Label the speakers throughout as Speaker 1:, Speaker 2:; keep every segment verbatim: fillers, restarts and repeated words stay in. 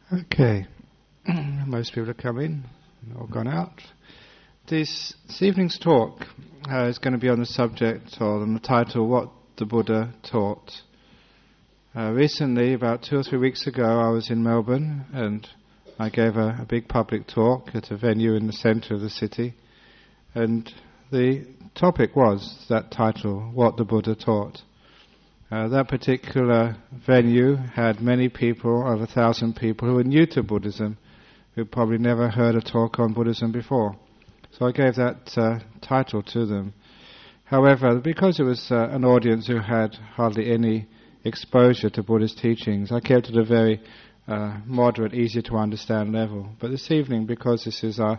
Speaker 1: Okay, most people have come in, all gone out. This, this evening's talk uh, is going to be on the subject, or on the title, What the Buddha Taught. Uh, recently, about two or three weeks ago, I was in Melbourne and I gave a, a big public talk at a venue in the centre of the city, and the topic was that title, What the Buddha Taught. Uh, that particular venue had many people, over a thousand people, who were new to Buddhism, who probably never heard a talk on Buddhism before. So I gave that uh, title to them. However, because it was uh, an audience who had hardly any exposure to Buddhist teachings, I kept it a very uh, moderate, easy to understand level. But this evening, because this is our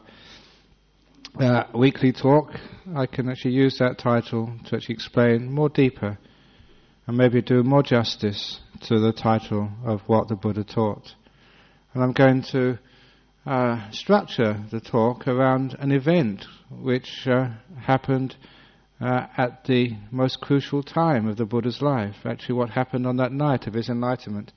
Speaker 1: uh, weekly talk, I can actually use that title to actually explain more deeper and maybe do more justice to the title of What the Buddha Taught. And I'm going to uh, structure the talk around an event which uh, happened uh, at the most crucial time of the Buddha's life, actually what happened on that night of his enlightenment.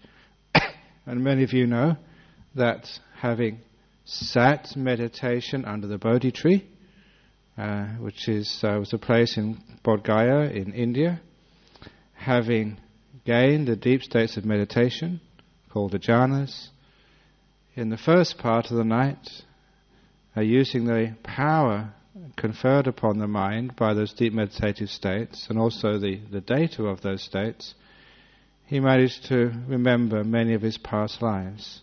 Speaker 1: And many of you know that having sat meditation under the Bodhi tree, uh, which is uh, was a place in Bodh Gaya in India, having gained the deep states of meditation, called the jhanas, in the first part of the night, uh, using the power conferred upon the mind by those deep meditative states, and also the, the data of those states, he managed to remember many of his past lives.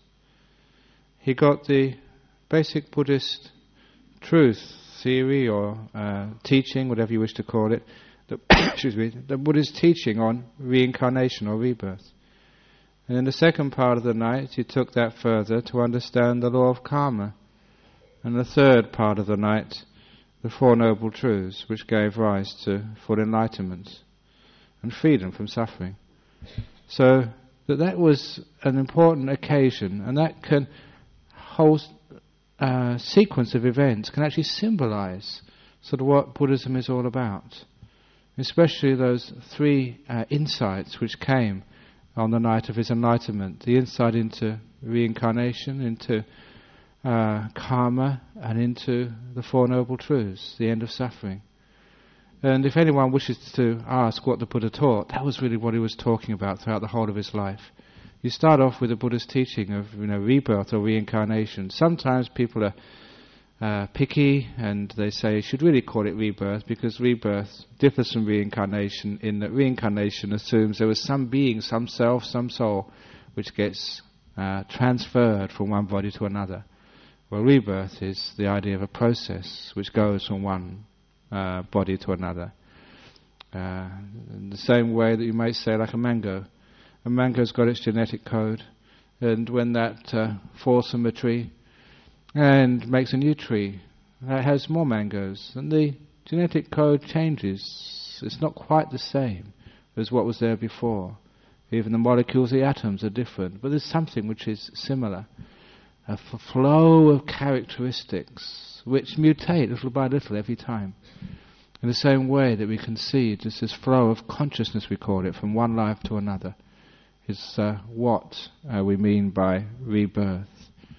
Speaker 1: He got the basic Buddhist truth, theory, or uh, teaching, whatever you wish to call it, The, excuse me, the Buddha's teaching on reincarnation or rebirth. And in the second part of the night, he took that further to understand the law of karma. And the third part of the night, the Four Noble Truths, which gave rise to full enlightenment and freedom from suffering. So that that was an important occasion, and that can whole uh, sequence of events can actually symbolize sort of what Buddhism is all about. Especially those three uh, insights which came on the night of his enlightenment. The insight into reincarnation, into uh, karma, and into the Four Noble Truths, the end of suffering. And if anyone wishes to ask what the Buddha taught, that was really what he was talking about throughout the whole of his life. You start off with the Buddha's teaching of you know rebirth or reincarnation. Sometimes people are Uh, picky, and they say you should really call it rebirth, because rebirth differs from reincarnation in that reincarnation assumes there was some being, some self, some soul, which gets uh, transferred from one body to another. Well, rebirth is the idea of a process which goes from one uh, body to another. Uh, in the same way that you might say like a mango. A mango's got its genetic code, and when that uh, falls from a tree and makes a new tree that has more mangoes, and the genetic code changes. It's not quite the same as what was there before. Even the molecules, the atoms are different, but there's something which is similar. A f- flow of characteristics which mutate little by little every time. In the same way that we can see just this flow of consciousness, we call it, from one life to another, is uh, what uh, we mean by rebirth.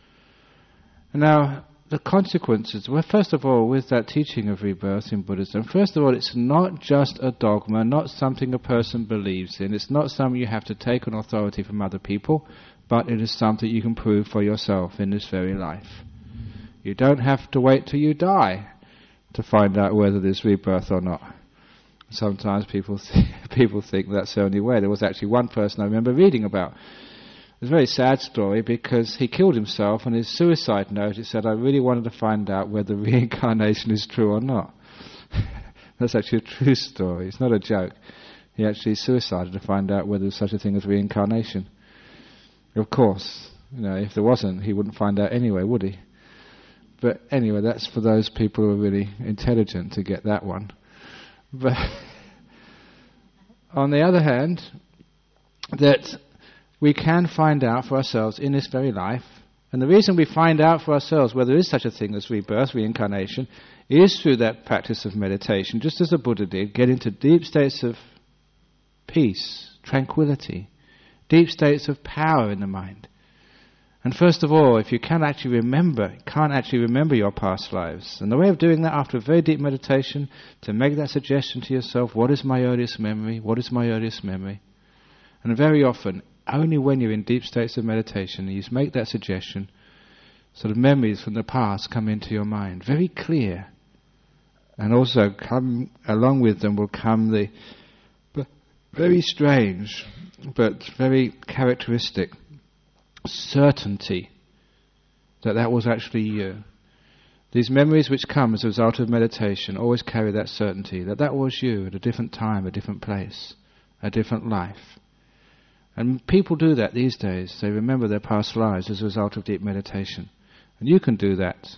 Speaker 1: Now, the consequences, well, first of all, with that teaching of rebirth in Buddhism, first of all, it's not just a dogma, not something a person believes in. It's not something you have to take on authority from other people, but it is something you can prove for yourself in this very life. You don't have to wait till you die to find out whether there's rebirth or not. Sometimes people th- people think that's the only way. There was actually one person I remember reading about. It's a very sad story, because he killed himself. On his suicide note it said, I really wanted to find out whether reincarnation is true or not. That's actually a true story. It's not a joke. He actually suicided to find out whether there's such a thing as reincarnation. Of course, you know, if there wasn't, he wouldn't find out anyway, would he? But anyway, that's for those people who are really intelligent to get that one. But on the other hand, that we can find out for ourselves in this very life, and the reason we find out for ourselves whether there is such a thing as rebirth, reincarnation, is through that practice of meditation, just as the Buddha did, get into deep states of peace, tranquility, deep states of power in the mind. And first of all, if you can actually remember, can't actually remember your past lives, and the way of doing that after a very deep meditation, to make that suggestion to yourself, what is my earliest memory? What is my earliest memory? And very often, only when you're in deep states of meditation, you make that suggestion, sort of memories from the past come into your mind, very clear. And also, come along with them will come the very strange, but very characteristic certainty that that was actually you. These memories which come as a result of meditation always carry that certainty that that was you at a different time, a different place, a different life. And people do that these days. They remember their past lives as a result of deep meditation. And you can do that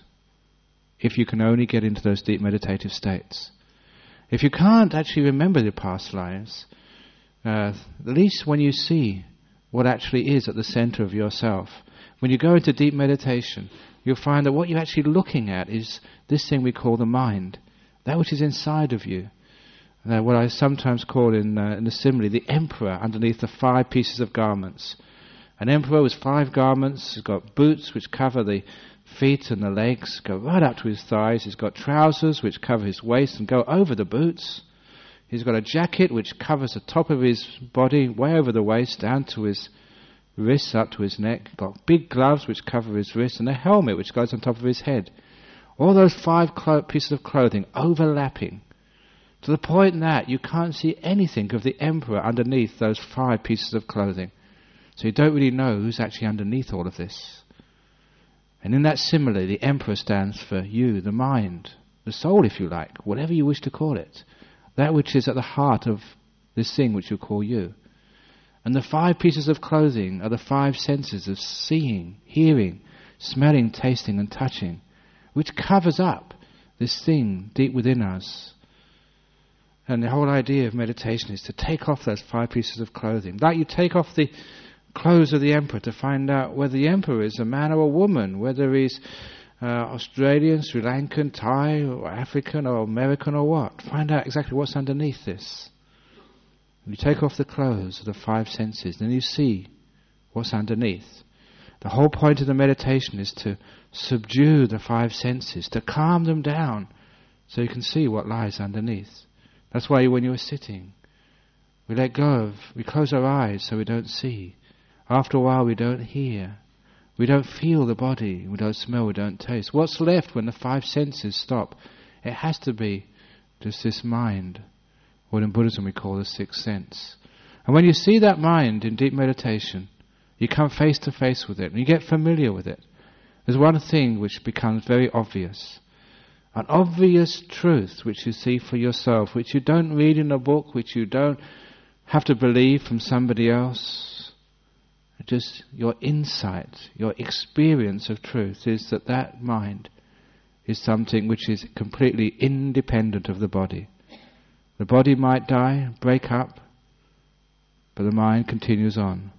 Speaker 1: if you can only get into those deep meditative states. If you can't actually remember your past lives, uh, at least when you see what actually is at the center of yourself, when you go into deep meditation, you'll find that what you're actually looking at is this thing we call the mind, that which is inside of you. Uh, what I sometimes call in, uh, in the simile, the emperor underneath the five pieces of garments. An emperor with five garments, he's got boots which cover the feet and the legs, go right up to his thighs. He's got trousers which cover his waist and go over the boots. He's got a jacket which covers the top of his body, way over the waist, down to his wrists, up to his neck. He's got big gloves which cover his wrists, and a helmet which goes on top of his head. All those five clo- pieces of clothing overlapping, to the point that you can't see anything of the emperor underneath those five pieces of clothing. So you don't really know who's actually underneath all of this. And in that simile, the emperor stands for you, the mind, the soul, if you like, whatever you wish to call it. That which is at the heart of this thing which you call you. And the five pieces of clothing are the five senses of seeing, hearing, smelling, tasting and touching, which covers up this thing deep within us. And the whole idea of meditation is to take off those five pieces of clothing. Like you take off the clothes of the emperor to find out whether the emperor is a man or a woman, whether he's uh, Australian, Sri Lankan, Thai, or African, or American, or what. Find out exactly what's underneath this. You take off the clothes of the five senses, then you see what's underneath. The whole point of the meditation is to subdue the five senses, to calm them down, so you can see what lies underneath. That's why when you're sitting, we let go of, we close our eyes so we don't see. After a while we don't hear. We don't feel the body. We don't smell, we don't taste. What's left when the five senses stop? It has to be just this mind, what in Buddhism we call the sixth sense. And when you see that mind in deep meditation, you come face to face with it and you get familiar with it. There's one thing which becomes very obvious. An obvious truth which you see for yourself, which you don't read in a book, which you don't have to believe from somebody else. Just your insight, your experience of truth is that that mind is something which is completely independent of the body. The body might die, break up, but the mind continues on.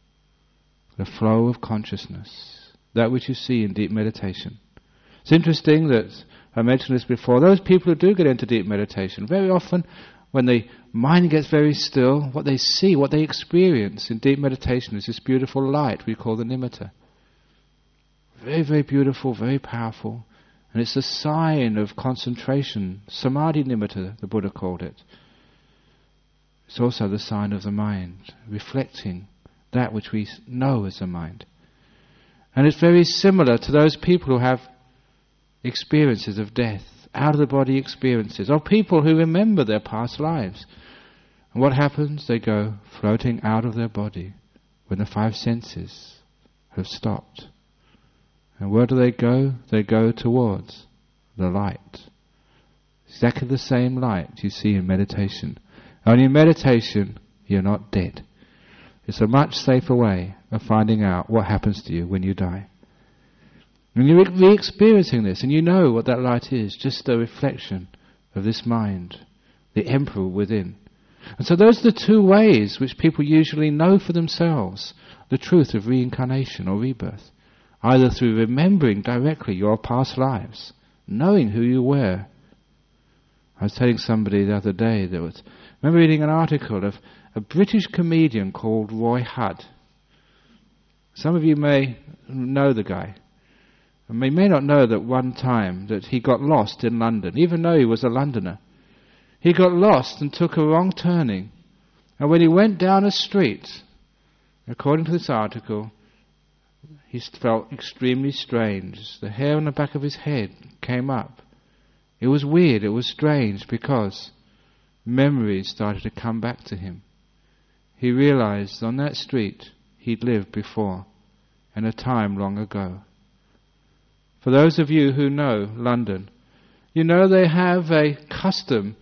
Speaker 1: The flow of consciousness, that which you see in deep meditation. It's interesting that I mentioned this before, those people who do get into deep meditation, very often when the mind gets very still, what they see, what they experience in deep meditation is this beautiful light we call the nimitta. Very, very beautiful, very powerful. And it's a sign of concentration. Samadhi nimitta, the Buddha called it. It's also the sign of the mind, reflecting that which we know as the mind. And it's very similar to those people who have experiences of death, out-of-the-body experiences, or people who remember their past lives. And what happens? They go floating out of their body when the five senses have stopped. And where do they go? They go towards the light. Exactly the same light you see in meditation. Only in meditation, you're not dead. It's a much safer way of finding out what happens to you when you die. And you're re-experiencing this, and you know what that light is, just a reflection of this mind, the emperor within. And so those are the two ways which people usually know for themselves the truth of reincarnation or rebirth. Either through remembering directly your past lives, knowing who you were. I was telling somebody the other day, that was, I remember reading an article of a British comedian called Roy Hudd. Some of you may know the guy. And you may not know that one time that he got lost in London, even though he was a Londoner. He got lost and took a wrong turning. And when he went down a street, according to this article, he felt extremely strange. The hair on the back of his head came up. It was weird, it was strange, because memories started to come back to him. He realized on that street he'd lived before, in a time long ago. For those of you who know London, you know they have a custom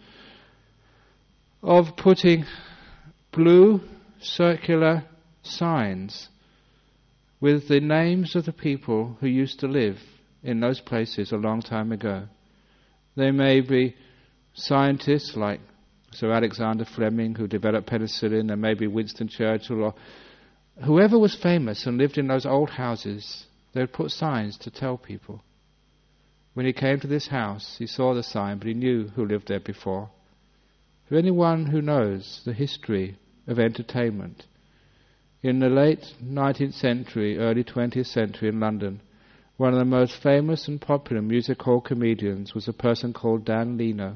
Speaker 1: of putting blue circular signs with the names of the people who used to live in those places a long time ago. They may be scientists like Sir Alexander Fleming, who developed penicillin. There may be Winston Churchill, or whoever was famous and lived in those old houses. They would put signs to tell people. When he came to this house, he saw the sign, but he knew who lived there before. For anyone who knows the history of entertainment, in the late nineteenth century, early twentieth century in London, one of the most famous and popular music hall comedians was a person called Dan Leno.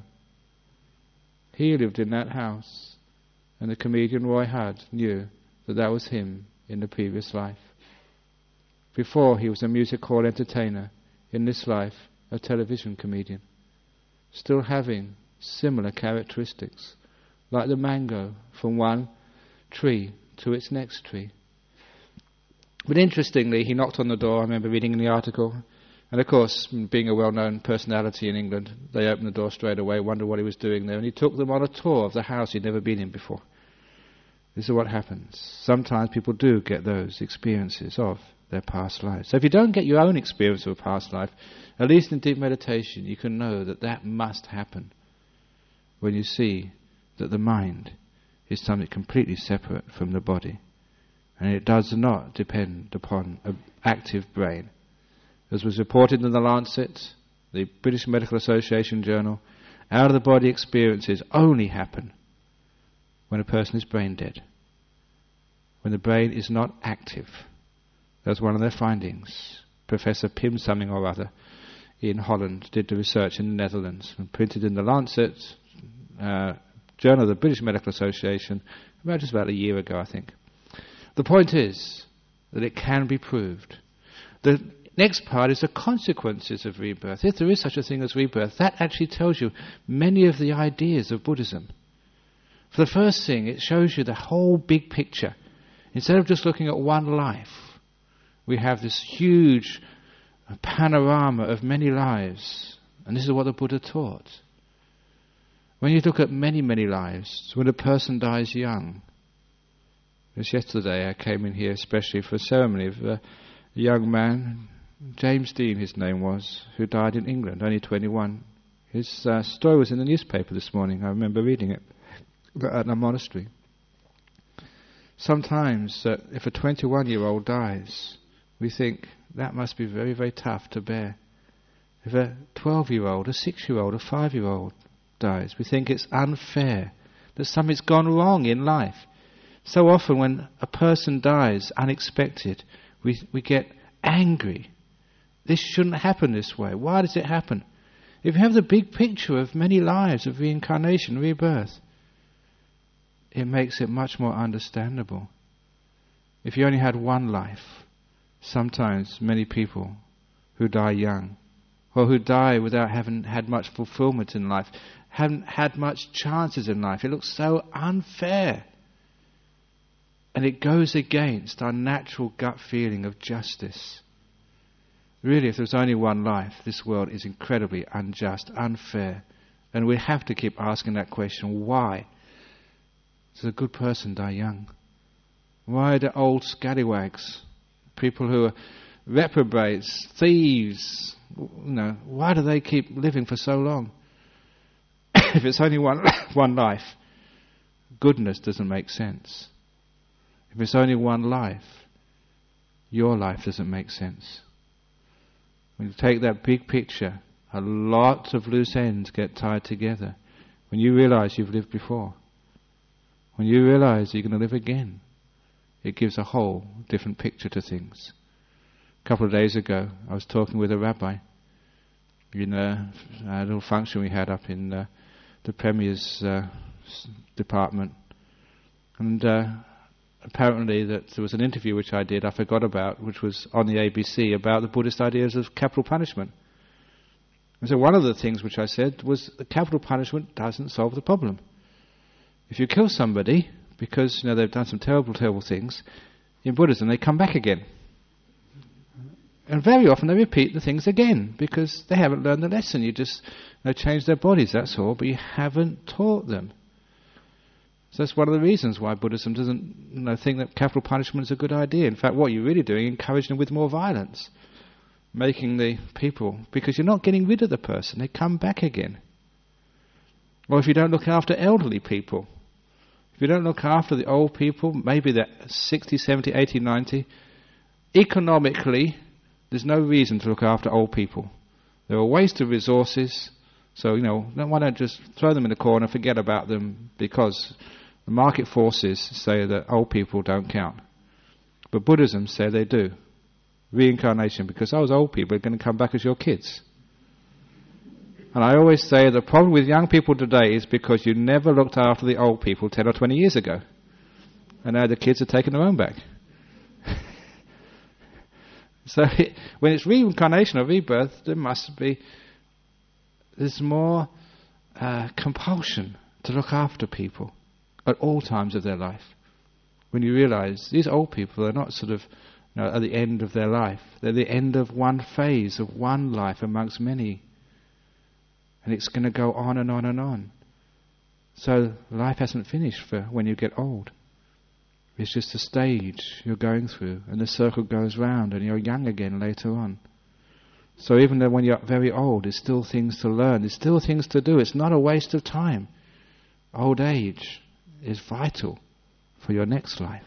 Speaker 1: He lived in that house, and the comedian Roy Hudd knew that that was him in the previous life. Before, he was a music hall entertainer, in this life a television comedian, still having similar characteristics, like the mango from one tree to its next tree. But interestingly, he knocked on the door, I remember reading in the article, and of course, being a well-known personality in England, they opened the door straight away, wondered what he was doing there, and he took them on a tour of the house he'd never been in before. This is what happens. Sometimes people do get those experiences of their past lives. So if you don't get your own experience of a past life, at least in deep meditation, you can know that that must happen when you see that the mind is something completely separate from the body. And it does not depend upon an active brain. As was reported in the Lancet, the British Medical Association journal, out-of-the-body experiences only happen when a person is brain dead, when the brain is not active. That's one of their findings. Professor Pim something or other in Holland did the research in the Netherlands and printed in the Lancet uh, journal of the British Medical Association about just about a year ago, I think. The point is that it can be proved. The next part is the consequences of rebirth. If there is such a thing as rebirth, that actually tells you many of the ideas of Buddhism. For the first thing, it shows you the whole big picture. Instead of just looking at one life, we have this huge panorama of many lives. And this is what the Buddha taught. When you look at many, many lives, when a person dies young, just yesterday I came in here especially for a ceremony of a young man, James Dean his name was, who died in England, only twenty-one. His uh, story was in the newspaper this morning. I remember reading it at a monastery. Sometimes uh, if a twenty-one-year-old dies, we think that must be very, very tough to bear. If a twelve-year-old, a six-year-old, a five-year-old dies, we think it's unfair, that something's gone wrong in life. So often when a person dies unexpected, we we get angry. This shouldn't happen this way. Why does it happen? If you have the big picture of many lives of reincarnation, rebirth, it makes it much more understandable. If you only had one life, sometimes many people who die young, or who die without having had much fulfillment in life, haven't had much chances in life. It looks so unfair. And it goes against our natural gut feeling of justice. Really, if there's only one life, this world is incredibly unjust, unfair. And we have to keep asking that question, why does a good person die young? Why do old scallywags, people who are reprobates, thieves, you know, why do they keep living for so long? If it's only one one life, goodness doesn't make sense. If it's only one life, your life doesn't make sense. When you take that big picture, a lot of loose ends get tied together. When you realize you've lived before, when you realize you're going to live again, it gives a whole different picture to things. A couple of days ago, I was talking with a rabbi in a, a little function we had up in uh, the Premier's uh, department. And uh, apparently that there was an interview which I did, I forgot about, which was on the A B C, about the Buddhist ideas of capital punishment. And so one of the things which I said was that capital punishment doesn't solve the problem. If you kill somebody because you know they've done some terrible, terrible things, in Buddhism they come back again. And very often they repeat the things again because they haven't learned the lesson. You just you know, change their bodies, that's all, but you haven't taught them. So that's one of the reasons why Buddhism doesn't you know, think that capital punishment is a good idea. In fact, what you're really doing is encouraging them with more violence, making the people, because you're not getting rid of the person, they come back again. Or if you don't look after elderly people, if you don't look after the old people, maybe they're sixty, seventy, eighty, ninety, economically, there's no reason to look after old people. They're a waste of resources, so, you know, why don't just throw them in the corner, forget about them, because the market forces say that old people don't count. But Buddhism said they do. Reincarnation, because those old people are going to come back as your kids. And I always say the problem with young people today is because you never looked after the old people ten or twenty years ago. And now the kids are taking their own back. So it, when it's reincarnation or rebirth, there must be, there's more uh, compulsion to look after people at all times of their life. When you realize these old people are not sort of you know, at the end of their life. They're the end of one phase of one life amongst many. And it's going to go on and on and on. So life hasn't finished for when you get old. It's just a stage you're going through, and the circle goes round, and you're young again later on. So even though when you're very old, there's still things to learn, there's still things to do. It's not a waste of time. Old age is vital for your next life.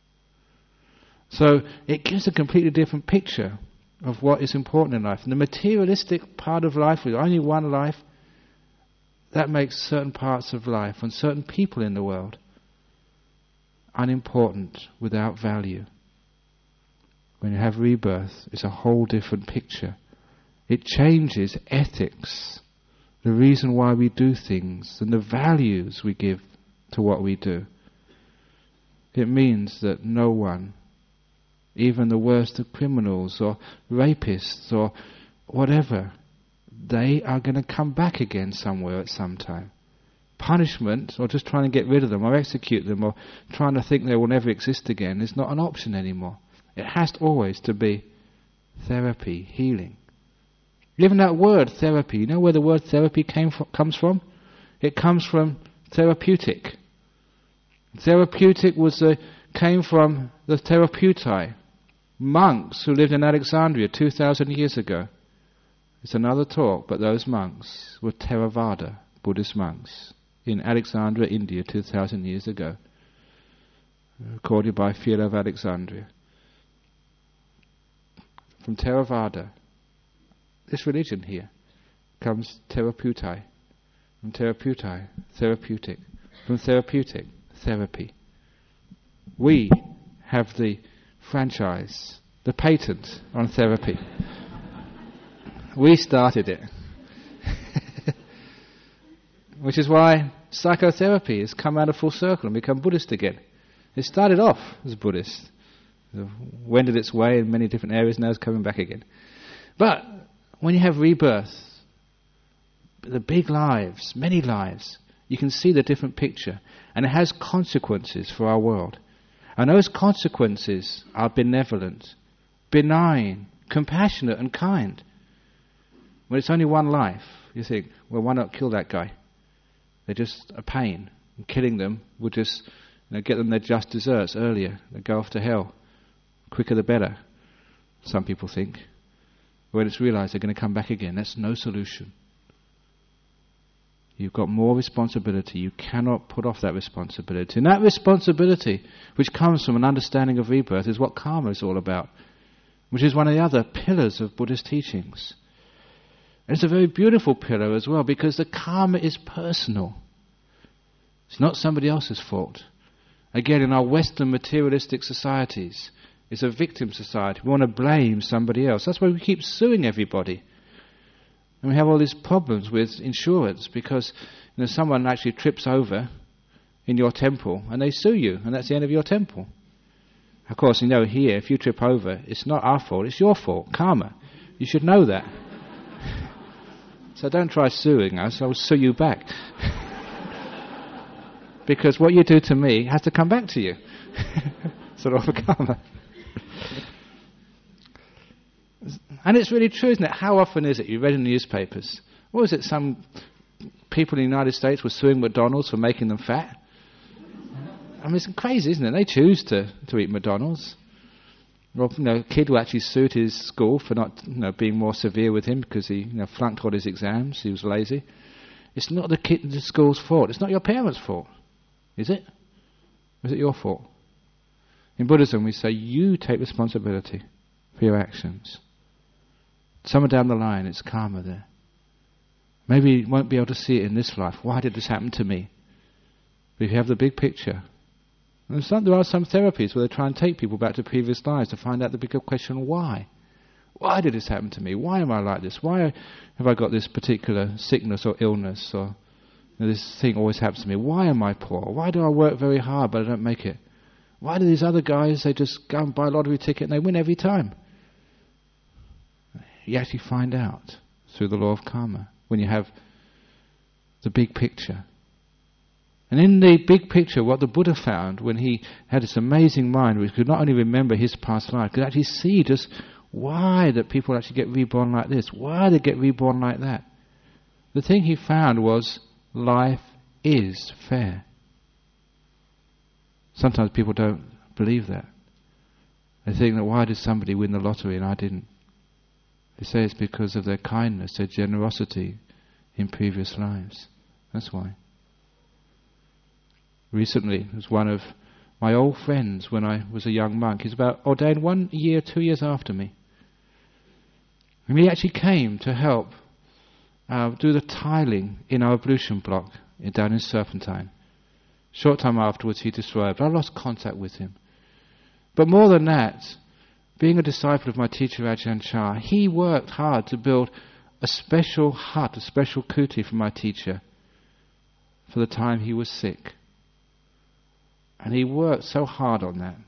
Speaker 1: So it gives a completely different picture of what is important in life. And the materialistic part of life, with only one life, that makes certain parts of life and certain people in the world unimportant, without value. When you have rebirth, it's a whole different picture. It changes ethics, the reason why we do things, and the values we give to what we do. It means that no one, even the worst of criminals or rapists or whatever, they are going to come back again somewhere at some time. Punishment, or just trying to get rid of them, or execute them, or trying to think they will never exist again, is not an option anymore. It has to always to be therapy, healing. Even that word therapy, you know where the word therapy came from, comes from? It comes from therapeutic. Therapeutic was the, came from the therapeutai, monks who lived in Alexandria two thousand years ago. It's another talk, but those monks were Theravada, Buddhist monks, in Alexandria, India, two thousand years ago, recorded by Philo of Alexandria. From Theravada, this religion here, comes therapeutai. From therapeutai, therapeutic. From therapeutic, therapy. We have the franchise, the patent on therapy. We started it. Which is why psychotherapy has come out of full circle and become Buddhist again. It started off as Buddhist, wended its way in many different areas, now it's coming back again. But when you have rebirth, the big lives, many lives, you can see the different picture. And it has consequences for our world. And those consequences are benevolent, benign, compassionate and kind. When it's only one life, you think, well, why not kill that guy? They're just a pain. And killing them would just you know, get them their just desserts earlier. They go off to hell. Quicker the better, some people think. When it's realized they're going to come back again, that's no solution. You've got more responsibility. You cannot put off that responsibility. And that responsibility, which comes from an understanding of rebirth, is what karma is all about, which is one of the other pillars of Buddhist teachings. And it's a very beautiful pillar as well, because the karma is personal. It's not somebody else's fault. Again, in our Western materialistic societies, It's a victim society. We want to blame somebody else. That's why we keep suing everybody. And we have all these problems with insurance because you know, someone actually trips over in your temple and they sue you, and that's the end of your temple. Of course, you know, here, if you trip over, it's not our fault, it's your fault, karma. You should know that. So don't try suing us, I'll sue you back. Because what you do to me has to come back to you. Sort of a karma. And it's really true, isn't it? How often is it you read in the newspapers? What was it, some people in the United States were suing McDonald's for making them fat? I mean, it's crazy, isn't it? They choose to, to eat McDonald's. Or, you know, a kid who actually sued his school for not, you know, being more severe with him because he, you know, flunked all his exams. He was lazy. It's not the kid, the school's fault. It's not your parents' fault, is it? Or is it your fault? In Buddhism, we say you take responsibility for your actions. Somewhere down the line, it's karma there. Maybe you won't be able to see it in this life. Why did this happen to me? But if you have the big picture, and some, there are some therapies where they try and take people back to previous lives to find out the bigger question, why? Why did this happen to me? Why am I like this? Why have I got this particular sickness or illness? Or you know, this thing always happens to me. Why am I poor? Why do I work very hard but I don't make it? Why do these other guys, they just go and buy a lottery ticket and they win every time? You actually find out through the law of karma when you have the big picture. And in the big picture, what the Buddha found when he had this amazing mind, which could not only remember his past life, could actually see just why that people actually get reborn like this, why they get reborn like that. The thing he found was life is fair. Sometimes people don't believe that. They think that why did somebody win the lottery and I didn't? They say it's because of their kindness, their generosity in previous lives. That's why. Recently, it was one of my old friends when I was a young monk. He's about ordained one year, two years after me. And he actually came to help uh, do the tiling in our ablution block in, down in Serpentine. Short time afterwards he destroyed, but I lost contact with him. But more than that, being a disciple of my teacher Ajahn Chah, he worked hard to build a special hut, a special kuti for my teacher for the time he was sick. And he worked so hard on that.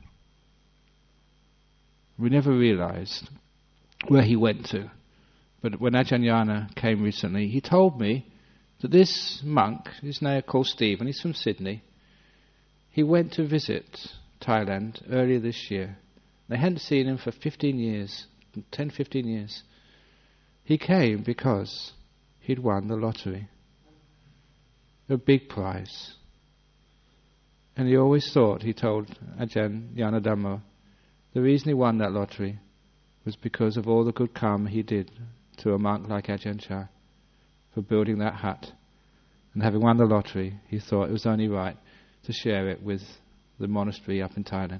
Speaker 1: We never realized where he went to. But when Ajahn Yana came recently, he told me that this monk, his name called Stephen, he's from Sydney, he went to visit Thailand earlier this year. They hadn't seen him for fifteen years, ten, fifteen years. He came because he'd won the lottery. A big prize. And he always thought, he told Ajahn Yana Dhammo, the reason he won that lottery was because of all the good karma he did to a monk like Ajahn Chah for building that hut. And having won the lottery, he thought it was only right to share it with the monastery up in Thailand.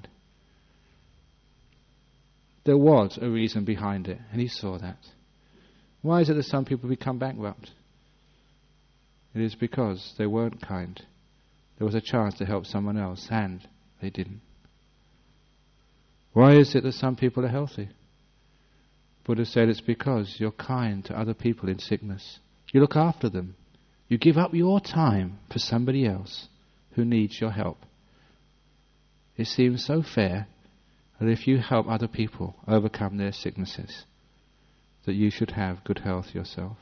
Speaker 1: There was a reason behind it, and he saw that. Why is it that some people become bankrupt? It is because they weren't kind. There was a chance to help someone else, and they didn't. Why is it that some people are healthy? Buddha said it's because you're kind to other people in sickness. You look after them. You give up your time for somebody else who needs your help. It seems so fair that if you help other people overcome their sicknesses, that you should have good health yourself.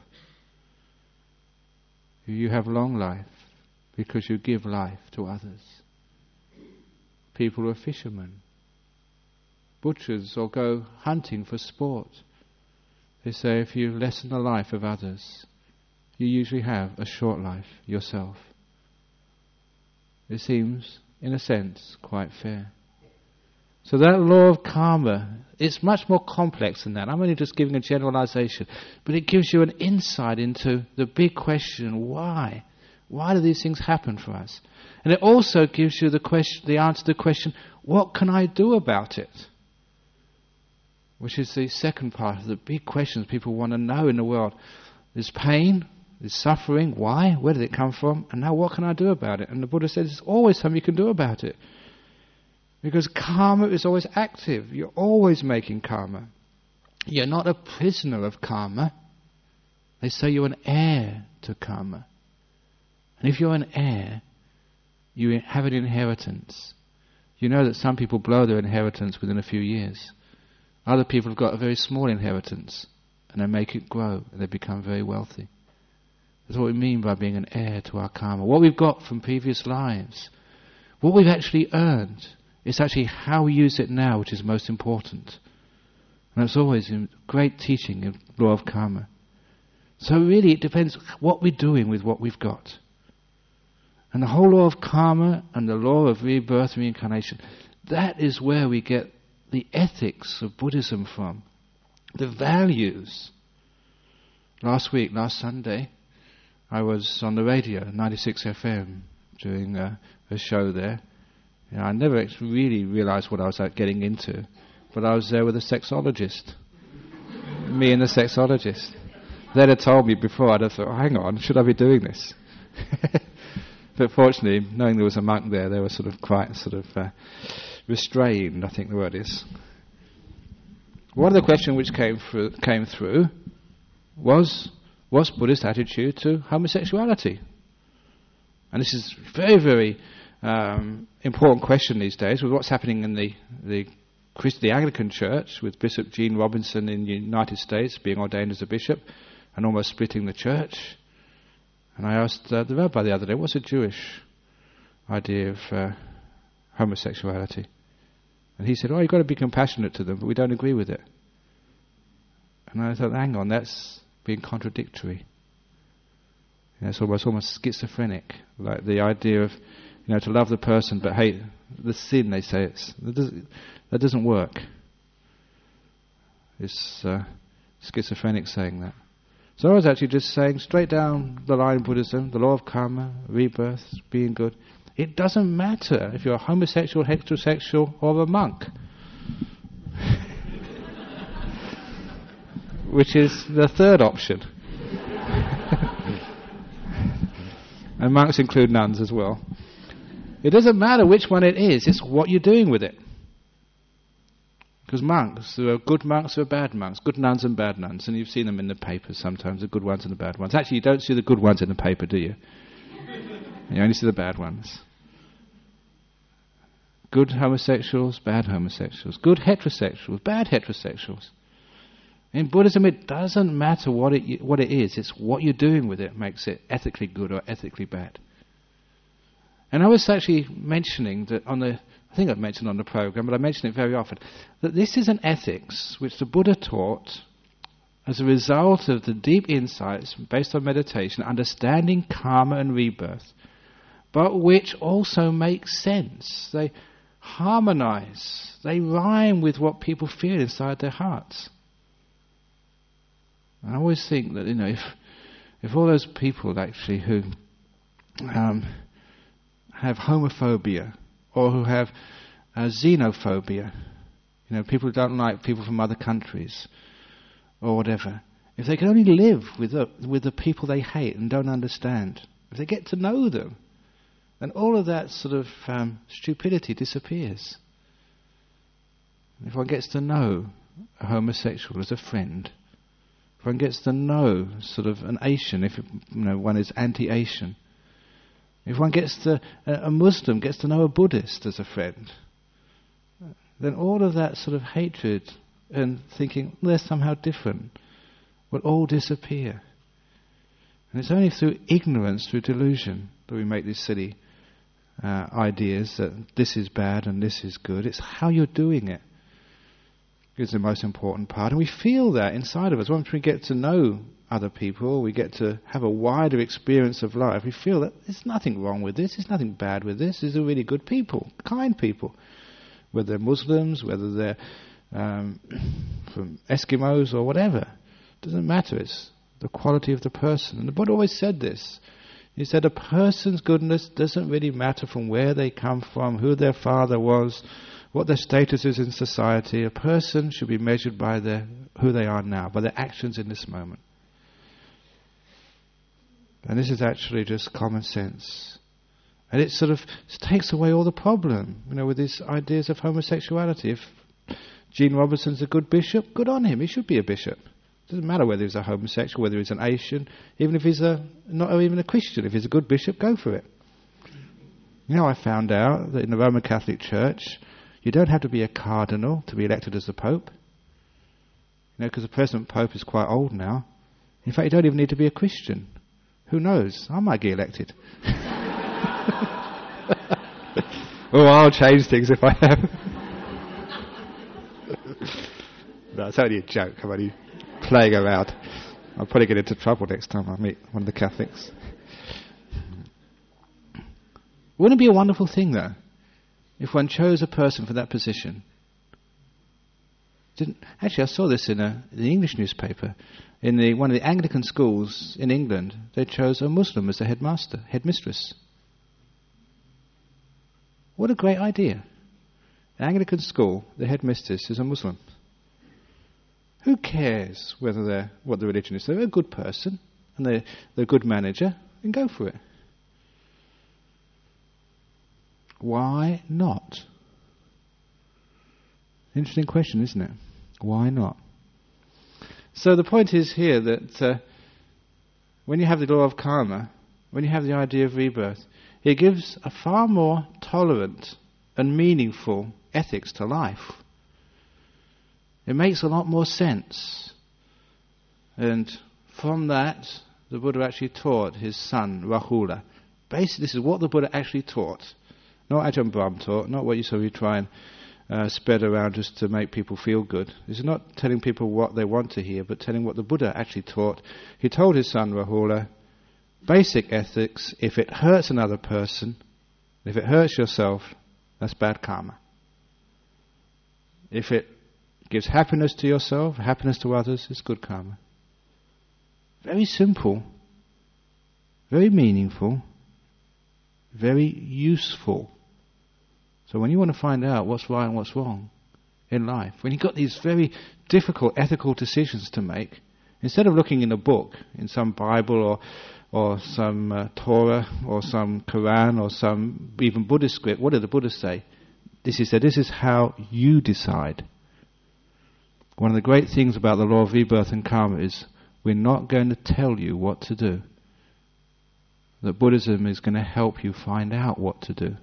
Speaker 1: You have long life because you give life to others. People who are fishermen, butchers, or go hunting for sport. They say if you lessen the life of others, you usually have a short life yourself. It seems, in a sense, quite fair. So that law of karma is much more complex than that. I'm only just giving a generalization, but it gives you an insight into the big question, why? Why do these things happen for us? And it also gives you the question, the answer to the question, what can I do about it? Which is the second part of the big questions people want to know in the world. There's pain, there's suffering, why? Where did it come from? And now what can I do about it? And the Buddha says there's always something you can do about it. Because karma is always active. You're always making karma. You're not a prisoner of karma. They say you're an heir to karma. And if you're an heir, you have an inheritance. You know that some people blow their inheritance within a few years. Other people have got a very small inheritance, and they make it grow, and they become very wealthy. That's what we mean by being an heir to our karma. What we've got from previous lives, what we've actually earned, it's actually how we use it now which is most important. And that's always in great teaching in law of karma. So really it depends what we're doing with what we've got. And the whole law of karma and the law of rebirth and reincarnation, that is where we get the ethics of Buddhism from. The values. Last week, last Sunday, I was on the radio, ninety-six F M, doing a, a show there. You know, I never actually really realised what I was like, getting into, but I was there with a sexologist. Me and the sexologist. They'd have told me before, I'd have thought, oh, hang on, should I be doing this? But fortunately, knowing there was a monk there, they were sort of quite sort of uh, restrained, I think the word is. One of the questions which came through, came through was, what's Buddhist attitude to homosexuality? And this is very, very um, important question these days with what's happening in the, the, Christ, the Anglican Church, with Bishop Gene Robinson in the United States being ordained as a bishop and almost splitting the church. And I asked uh, the rabbi the other day, what's a Jewish idea of uh, homosexuality? And he said, oh, you've got to be compassionate to them, but we don't agree with it. And I thought, hang on, that's being contradictory. You know, it's almost almost schizophrenic, like the idea of, you know, to love the person but hate the sin. They say it's that doesn't, that doesn't work. It's uh, schizophrenic saying that. So I was actually just saying straight down the line, Buddhism, the law of karma, rebirth, being good. It doesn't matter if you're a homosexual, heterosexual, or a monk. Which is the third option. And monks include nuns as well. It doesn't matter which one it is, it's what you're doing with it. Because monks, there are good monks, there are bad monks, good nuns and bad nuns, and you've seen them in the papers sometimes, the good ones and the bad ones. Actually, you don't see the good ones in the paper, do you? You only see the bad ones. Good homosexuals, bad homosexuals. Good heterosexuals, bad heterosexuals. In Buddhism, it doesn't matter what it what it is. It's what you're doing with it makes it ethically good or ethically bad. And I was actually mentioning that on the, I think I've mentioned on the program, but I mention it very often, that this is an ethics which the Buddha taught as a result of the deep insights based on meditation, understanding karma and rebirth, but which also makes sense. They harmonize, they rhyme with what people feel inside their hearts. And I always think that, you know, if if all those people actually who um, have homophobia or who have uh, xenophobia, you know, people who don't like people from other countries or whatever, if they can only live with the, with the people they hate and don't understand, if they get to know them, then all of that sort of um, stupidity disappears. If one gets to know a homosexual as a friend, if one gets to know sort of an Asian, if you know one is anti-Asian, if one gets to a Muslim gets to know a Buddhist as a friend, then all of that sort of hatred and thinking they're somehow different will all disappear. And it's only through ignorance, through delusion, that we make these silly uh, ideas that this is bad and this is good. It's how you're doing it is the most important part. And we feel that inside of us. Once we get to know other people, we get to have a wider experience of life, we feel that there's nothing wrong with this, there's nothing bad with this, these are really good people, kind people. Whether they're Muslims, whether they're um, from Eskimos or whatever. It doesn't matter, it's the quality of the person. And the Buddha always said this. He said a person's goodness doesn't really matter from where they come from, who their father was, what their status is in society. A person should be measured by their who they are now, by their actions in this moment. And this is actually just common sense. And it sort of takes away all the problem, you know, with these ideas of homosexuality. If Gene Robinson's a good bishop, good on him. He should be a bishop. It doesn't matter whether he's a homosexual, whether he's an Asian, even if he's a not even a Christian. If he's a good bishop, go for it. You know, I found out that in the Roman Catholic Church, you don't have to be a cardinal to be elected as the Pope. You know, because the present Pope is quite old now. In fact, you don't even need to be a Christian. Who knows? I might get elected. Oh, I'll change things if I am. No, it's only a joke. I'm only playing around. I'll probably get into trouble next time I meet one of the Catholics. Wouldn't it be a wonderful thing, though, if one chose a person for that position? Didn't, actually, I saw this in, a, in the English newspaper. In the, one of the Anglican schools in England, they chose a Muslim as the headmaster, headmistress. What a great idea. An Anglican school, the headmistress is a Muslim. Who cares whether they're what the religion is? They're a good person and they're, they're a good manager, then go for it. Why not? Interesting question, isn't it? Why not? So the point is here that uh, when you have the law of karma, when you have the idea of rebirth, it gives a far more tolerant and meaningful ethics to life. It makes a lot more sense. And from that, the Buddha actually taught his son, Rahula. Basically, this is what the Buddha actually taught. Not Ajahn Brahm taught, not what you sort of try and uh, spread around just to make people feel good. This is not telling people what they want to hear, but telling what the Buddha actually taught. He told his son, Rahula, basic ethics: if it hurts another person, if it hurts yourself, that's bad karma. If it gives happiness to yourself, happiness to others, it's good karma. Very simple, very meaningful, very useful. So when you want to find out what's right and what's wrong in life, when you've got these very difficult ethical decisions to make, instead of looking in a book, in some Bible or or some uh, Torah or some Quran or some even Buddhist script, what did the Buddha say? This is, this is how you decide. One of the great things about the law of rebirth and karma is we're not going to tell you what to do. That Buddhism is going to help you find out what to do.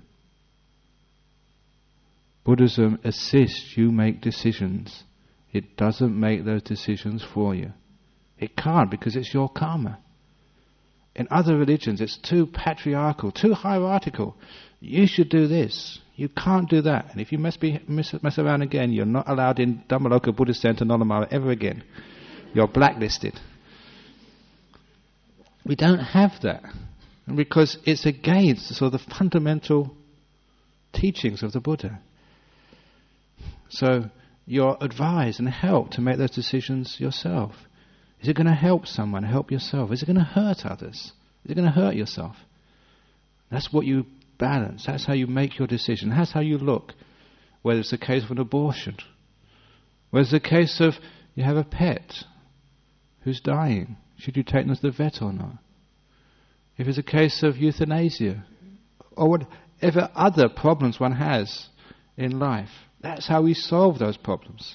Speaker 1: Buddhism assists you make decisions. It doesn't make those decisions for you. It can't, because it's your karma. In other religions, it's too patriarchal, too hierarchical. You should do this. You can't do that. And if you mess, be, mess, mess around again, you're not allowed in Dhammaloka Buddhist Center Nollamara ever again. You're blacklisted. We don't have that. Because it's against the sort of the fundamental teachings of the Buddha. So you're advised and helped to make those decisions yourself. Is it going to help someone? Help yourself. Is it going to hurt others? Is it going to hurt yourself? That's what you balance. That's how you make your decision. That's how you look. Whether it's a case of an abortion. Whether it's a case of you have a pet who's dying. Should you take them to the vet or not? If it's a case of euthanasia. Or whatever other problems one has in life. That's how we solve those problems.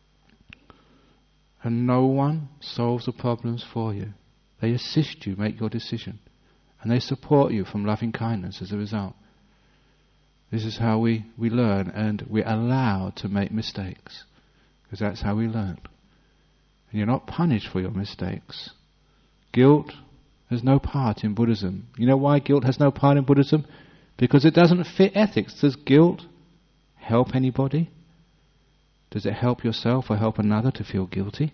Speaker 1: And no one solves the problems for you. They assist you make your decision. And they support you from loving kindness as a result. This is how we, we learn, and we're allowed to make mistakes. Because that's how we learn. And you're not punished for your mistakes. Guilt has no part in Buddhism. You know why guilt has no part in Buddhism? Because it doesn't fit ethics. Does guilt help anybody? Does it help yourself or help another to feel guilty?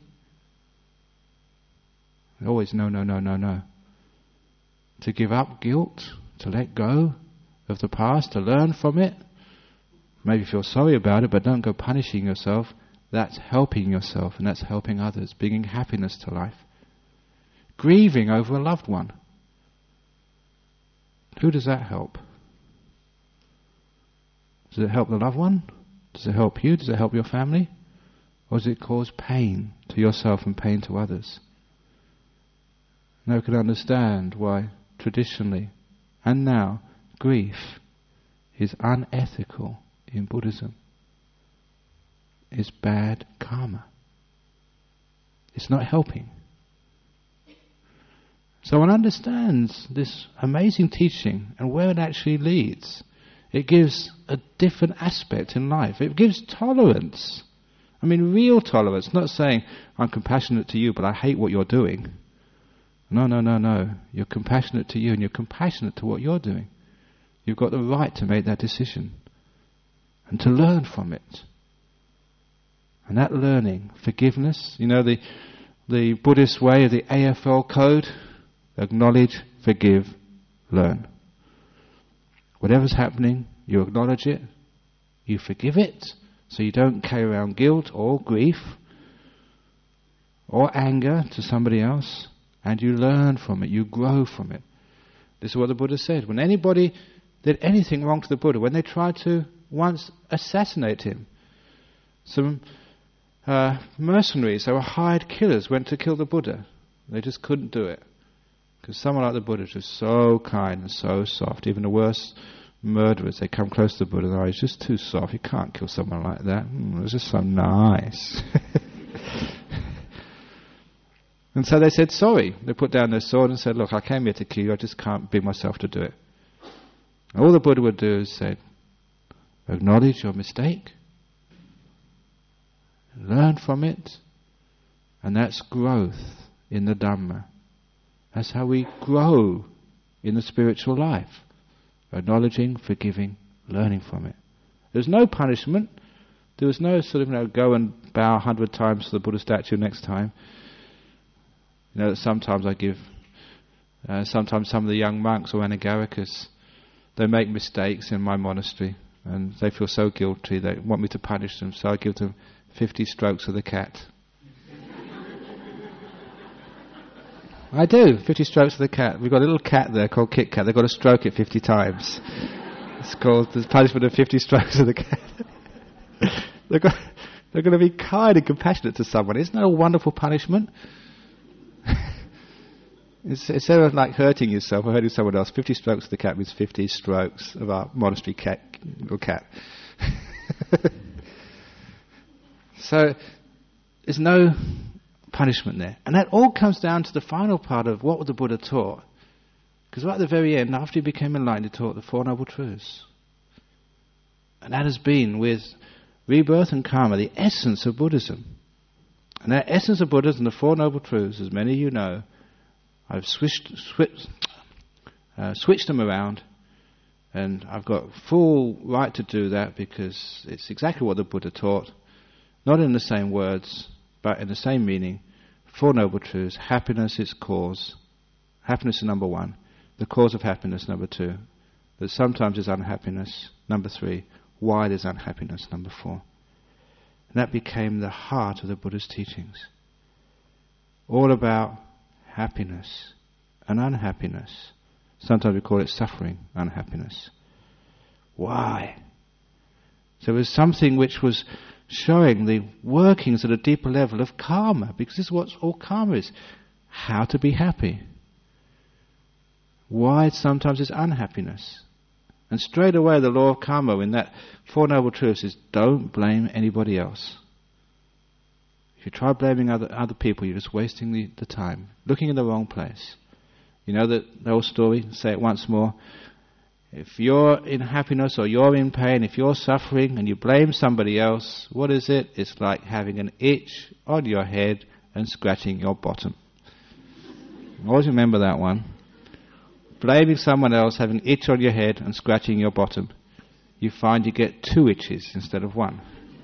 Speaker 1: Always no, no, no, no, no. To give up guilt, to let go of the past, to learn from it, maybe feel sorry about it, but don't go punishing yourself. That's helping yourself, and that's helping others, bringing happiness to life. Grieving over a loved one. Who does that help? Does it help the loved one? Does it help you? Does it help your family? Or does it cause pain to yourself and pain to others? Now we can understand why traditionally and now grief is unethical in Buddhism. It's bad karma. It's not helping. So one understands this amazing teaching and where it actually leads. It gives a different aspect in life. It gives tolerance. I mean, real tolerance. Not saying, I'm compassionate to you, but I hate what you're doing. No, no, no, no. You're compassionate to you and you're compassionate to what you're doing. You've got the right to make that decision and to learn from it. And that learning, forgiveness, you know, the the Buddhist way of the A F L code, acknowledge, forgive, learn. Whatever's happening, you acknowledge it, you forgive it, so you don't carry around guilt or grief or anger to somebody else, and you learn from it, you grow from it. This is what the Buddha said. When anybody did anything wrong to the Buddha, when they tried to once assassinate him, some uh, mercenaries, they were hired killers, went to kill the Buddha. They just couldn't do it. Because someone like the Buddha is just so kind and so soft. Even the worst murderers, they come close to the Buddha and oh, he's just too soft. You can't kill someone like that. Mm, it's just so nice. And so they said sorry. They put down their sword and said, look, I came here to kill you. I just can't bring myself to do it. And all the Buddha would do is say, acknowledge your mistake. Learn from it. And that's growth in the Dhamma. That's how we grow in the spiritual life. Acknowledging, forgiving, learning from it. There's no punishment. There was no sort of, you know, go and bow a hundred times to the Buddha statue next time. You know, that sometimes I give, uh, sometimes some of the young monks or anagarikas, they make mistakes in my monastery and they feel so guilty, they want me to punish them, so I give them fifty strokes of the cat. I do, fifty strokes of the cat. We've got a little cat there called Kit Kat. They've got to stroke it fifty times. It's called the punishment of fifty strokes of the cat. they're, got, they're going to be kind and compassionate to someone. Isn't that a wonderful punishment? it's, instead of like hurting yourself or hurting someone else, fifty strokes of the cat means fifty strokes of our monastery cat, little cat. So there's no punishment there. And that all comes down to the final part of what the Buddha taught. Because right at the very end, after he became enlightened, he taught the Four Noble Truths. And that has been, with rebirth and karma, the essence of Buddhism. And that essence of Buddhism, the Four Noble Truths, as many of you know, I've switched, switched, uh, switched them around, and I've got full right to do that because it's exactly what the Buddha taught. Not in the same words, but in the same meaning. Four Noble Truths. Happiness is cause. Happiness is number one. The cause of happiness, number two. That sometimes is unhappiness, number three. Why there's unhappiness, number four. And that became the heart of the Buddha's teachings. All about happiness and unhappiness. Sometimes we call it suffering, unhappiness. Why? So it was something which was showing the workings at a deeper level of karma, because this is what all karma is. How to be happy. Why sometimes it's unhappiness. And straight away the law of karma in that Four Noble Truths is don't blame anybody else. If you try blaming other other people, you're just wasting the, the time, looking in the wrong place. You know that the old story, say it once more. If you're in happiness or you're in pain, if you're suffering and you blame somebody else, what is it? It's like having an itch on your head and scratching your bottom. Always remember that one. Blaming someone else, having an itch on your head and scratching your bottom. You find you get two itches instead of one.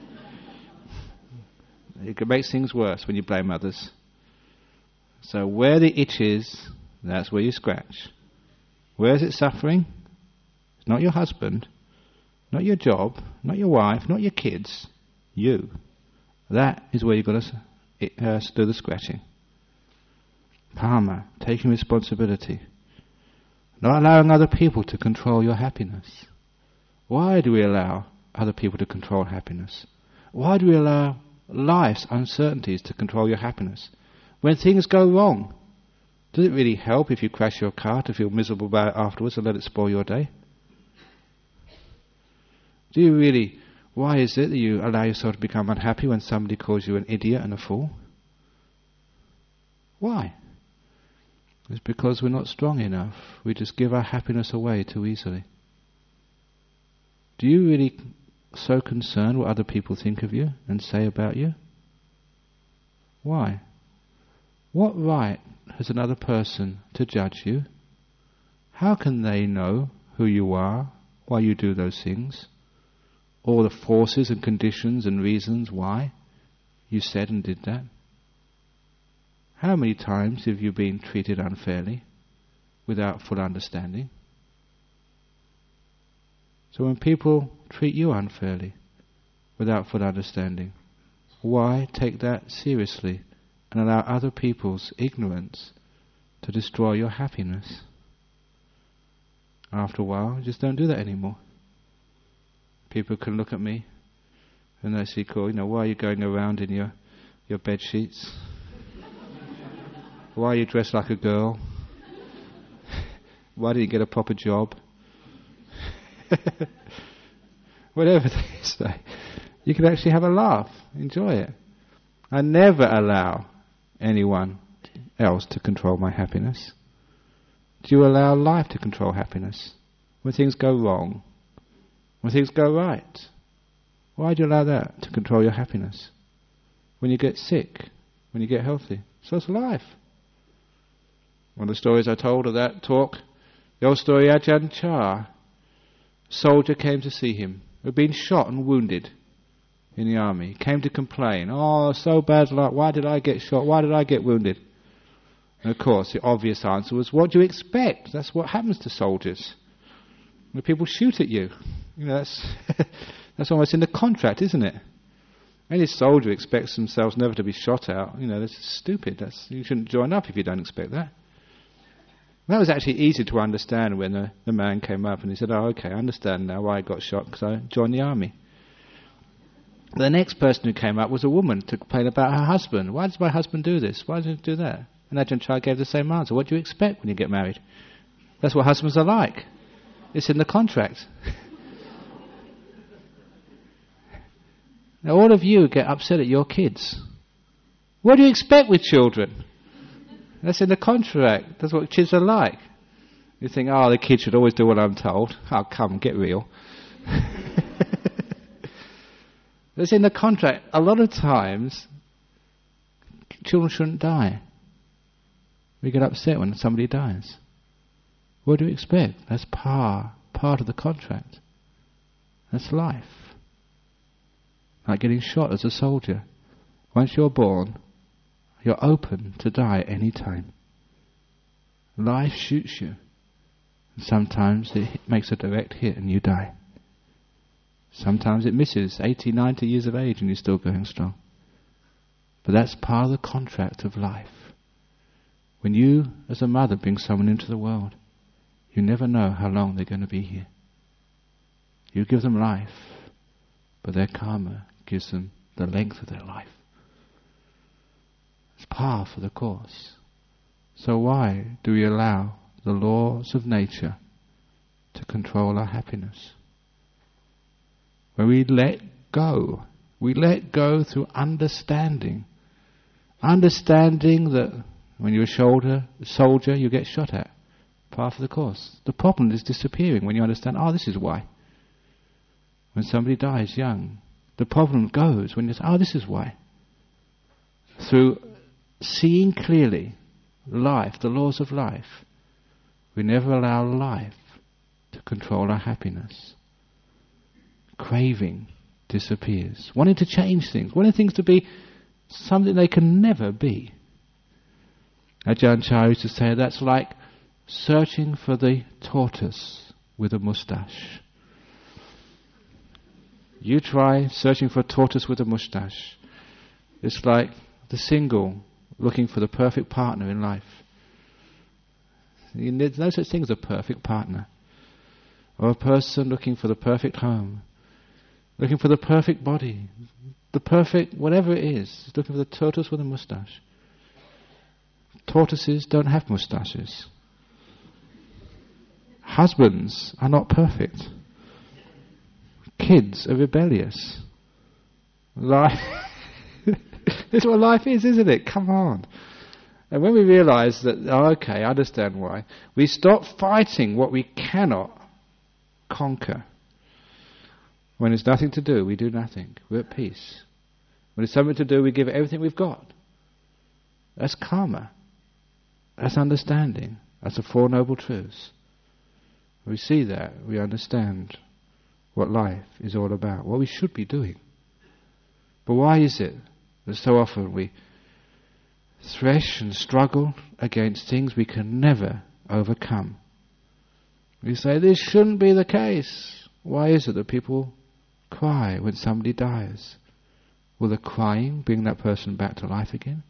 Speaker 1: It makes things worse when you blame others. So where the itch is, that's where you scratch. Where is it suffering? It's not your husband, not your job, not your wife, not your kids. You. That is where you've got to uh, do the scratching. Karma, taking responsibility. Not allowing other people to control your happiness. Why do we allow other people to control happiness? Why do we allow life's uncertainties to control your happiness? When things go wrong, does it really help if you crash your car to feel miserable about it afterwards and let it spoil your day? Do you really, why is it that you allow yourself to become unhappy when somebody calls you an idiot and a fool? Why? It's because we're not strong enough. We just give our happiness away too easily. Do you really so concerned what other people think of you and say about you? Why? What right has another person to judge you? How can they know who you are, why you do those things? All the forces and conditions and reasons why you said and did that? How many times have you been treated unfairly without full understanding? So when people treat you unfairly without full understanding, why take that seriously and allow other people's ignorance to destroy your happiness? After a while, just don't do that anymore. People can look at me and they say, cool, you know, why are you going around in your, your bed sheets? Why are you dressed like a girl? Why didn't you get a proper job? Whatever they say, you can actually have a laugh, enjoy it. I never allow anyone else to control my happiness. Do you allow life to control happiness? When things go wrong, when things go right, why do you allow that to control your happiness? When you get sick, when you get healthy, so it's life. One of the stories I told of that talk, the old story, Ajahn Chah. A soldier came to see him, who had been shot and wounded in the army. He came to complain, oh, so bad luck, why did I get shot, why did I get wounded? And of course, the obvious answer was, what do you expect? That's what happens to soldiers. When people shoot at you. You know, that's, that's almost in the contract, isn't it? Any soldier expects themselves never to be shot at. You know, that's stupid. That's, you shouldn't join up if you don't expect that. That was actually easy to understand when the, the man came up and he said, oh, okay, I understand now why I got shot, because I joined the army. The next person who came up was a woman to complain about her husband. Why does my husband do this? Why does he do that? And Ajahn Chah gave the same answer. What do you expect when you get married? That's what husbands are like. It's in the contract. Now all of you get upset at your kids. What do you expect with children? That's in the contract. That's what kids are like. You think, oh, the kid should always do what I'm told. Oh, come, get real. That's in the contract. A lot of times, children shouldn't die. We get upset when somebody dies. What do you expect? That's par, part of the contract. That's life. Like getting shot as a soldier. Once you're born, you're open to die any time. Life shoots you. And sometimes it makes a direct hit and you die. Sometimes it misses, eighty, ninety years of age and you're still going strong. But that's part of the contract of life. When you, as a mother, bring someone into the world, you never know how long they're going to be here. You give them life, but their karma gives them the length of their life. It's par for the course. So why do we allow the laws of nature to control our happiness? When we let go, we let go through understanding. Understanding that when you're a shoulder, a soldier, you get shot at. Par for the course. The problem is disappearing when you understand, oh, this is why. When somebody dies young, the problem goes when you say, oh, this is why. Through seeing clearly life, the laws of life, we never allow life to control our happiness. Craving disappears. Wanting to change things, wanting things to be something they can never be. Ajahn Chah used to say that's like searching for the tortoise with a moustache. You try searching for a tortoise with a moustache. It's like the single looking for the perfect partner in life. There's no such thing as a perfect partner. Or a person looking for the perfect home. Looking for the perfect body. The perfect, whatever it is. Looking for the tortoise with a moustache. Tortoises don't have moustaches. Husbands are not perfect. Kids are rebellious. Life it's what life is, isn't it? Come on. And when we realise that, oh, okay, I understand why, we stop fighting what we cannot conquer. When there's nothing to do, we do nothing. We're at peace. When there's something to do, we give it everything we've got. That's karma. That's understanding. That's the Four Noble Truths. We see that, we understand what life is all about, what we should be doing. But why is it that so often we thresh and struggle against things we can never overcome? We say, this shouldn't be the case. Why is it that people cry when somebody dies? Will the crying bring that person back to life again?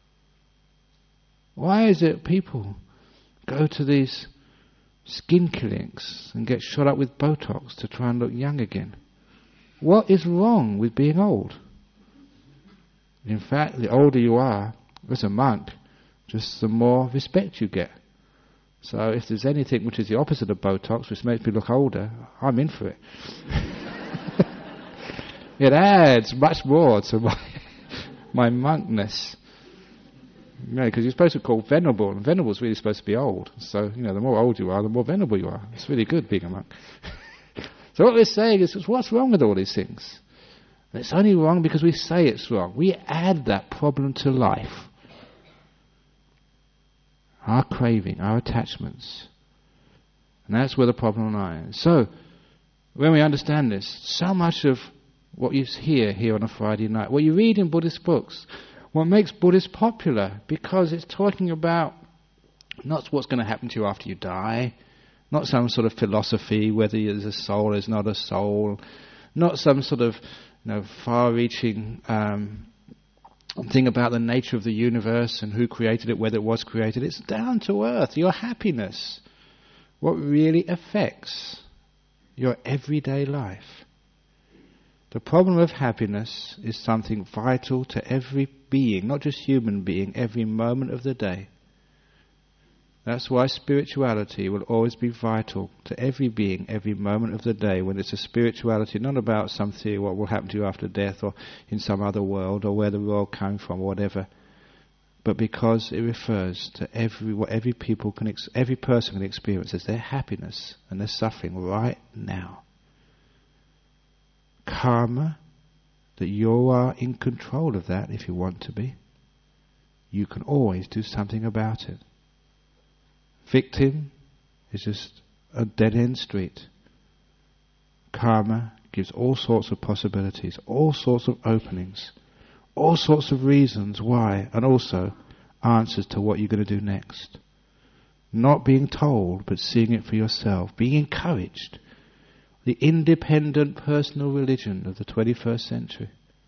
Speaker 1: Why is it people go to these skin clinics and get shot up with Botox to try and look young again? What is wrong with being old? In fact, the older you are, as a monk, just the more respect you get. So if there's anything which is the opposite of Botox, which makes me look older, I'm in for it. It adds much more to my, my monkness. You know, because you're supposed to call venerable, and venerable is really supposed to be old. So, you know, the more old you are, the more venerable you are. It's really good being a monk. So what we're saying is, what's wrong with all these things? And it's only wrong because we say it's wrong. We add that problem to life. Our craving, our attachments. And that's where the problem lies. So, when we understand this, so much of what you hear here on a Friday night, what you read in Buddhist books, what makes Buddhist popular, because it's talking about not what's going to happen to you after you die, not some sort of philosophy, whether there's a soul or there's not a soul, not some sort of you know, far-reaching um, thing about the nature of the universe and who created it, whether it was created. It's down to earth, your happiness, what really affects your everyday life. The problem of happiness is something vital to every being, not just human being, every moment of the day. That's why spirituality will always be vital to every being, every moment of the day, when it's a spirituality not about some theory, what will happen to you after death or in some other world or where the world came from or whatever, but because it refers to every what every people can, ex- every person can experience as their happiness and their suffering right now. Karma, that you are in control of that if you want to be. You can always do something about it. Victim is just a dead-end street. Karma gives all sorts of possibilities, all sorts of openings, all sorts of reasons why, and also answers to what you're going to do next. Not being told, but seeing it for yourself, being encouraged. The independent personal religion of the twenty-first century.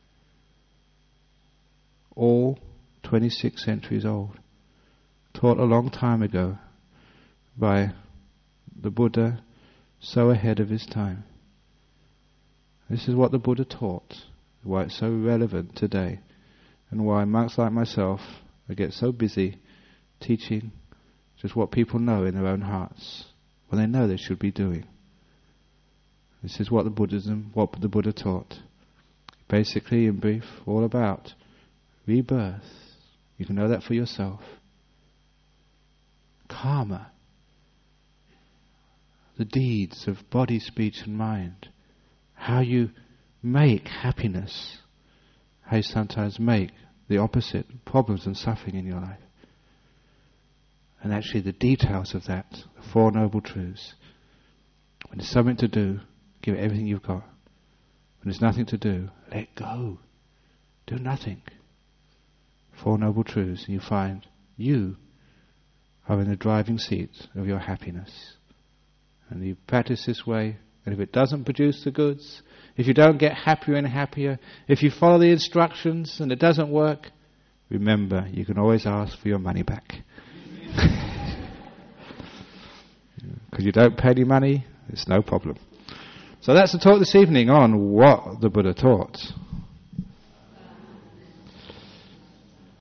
Speaker 1: All twenty-six centuries old. Taught a long time ago by the Buddha, so ahead of his time. This is what the Buddha taught, why it's so relevant today, and why monks like myself get so busy teaching just what people know in their own hearts, what they know they should be doing. This is what the Buddhism, what the Buddha taught. Basically, in brief, all about rebirth. You can know that for yourself. Karma. The deeds of body, speech and mind. How you make happiness. How you sometimes make the opposite, problems and suffering in your life. And actually the details of that, the Four Noble Truths. When there's something to do, give it everything you've got. When there's nothing to do, let go. Do nothing. Four Noble Truths, and you find you are in the driving seat of your happiness. And you practice this way, and if it doesn't produce the goods, if you don't get happier and happier, if you follow the instructions and it doesn't work, remember, you can always ask for your money back. Because you don't pay any money, it's no problem. So that's the talk this evening on what the Buddha taught.